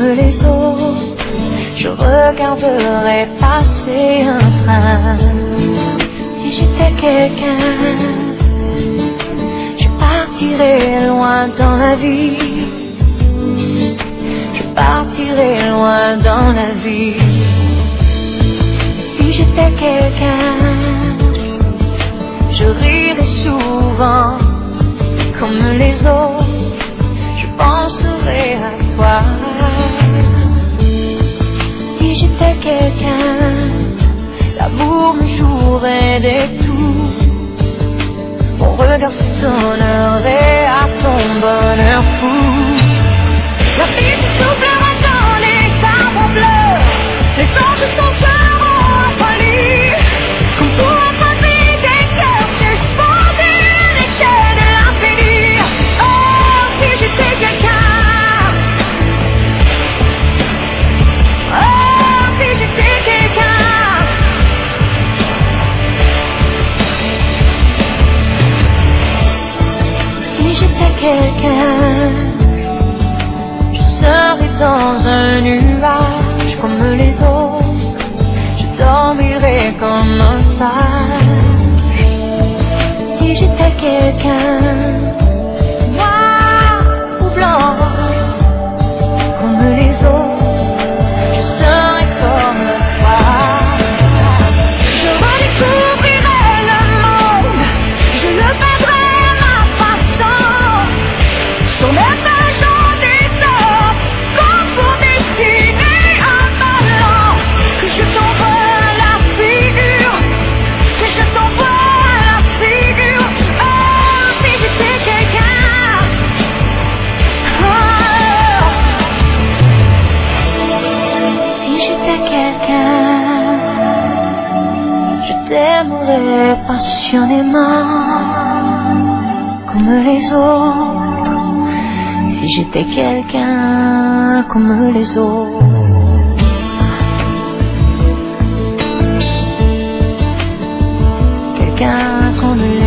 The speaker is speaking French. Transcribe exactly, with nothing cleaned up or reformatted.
les autres, je regarderais passer un train. Si j'étais quelqu'un, je partirais loin dans la vie. Je partirais loin dans la vie. Si j'étais quelqu'un, je rirais souvent comme les autres, je penserais à toi. Si j'étais quelqu'un, l'amour me jouerait des tours. Mon regard s'étonnerait à ton bonheur fou. La vie se soufflera dans les arbres bleus, les anges sont pleurants en folie. Comme pour embrasser des cœurs suspendus à l'échelle de l'infini. Oh, si j'étais quelqu'un, oh, si j'étais quelqu'un. Si j'étais quelqu'un, je serais dans un nuage comme les autres, je dormirais comme un sage. Si j'étais quelqu'un, noir ou blanc, comme les autres, je serais comme toi. Je redécouvrirais le monde, je le peindrais à ma façon, sur mes pages en dessin, comme pour dessiner un ballon. Que je t'envoie la figure, que je t'envoie la figure. Oh, si j'étais quelqu'un, oh, si j'étais quelqu'un, je t'aimerais passionnément comme les autres. Si j'étais quelqu'un comme les autres. Quelqu'un comme les autres.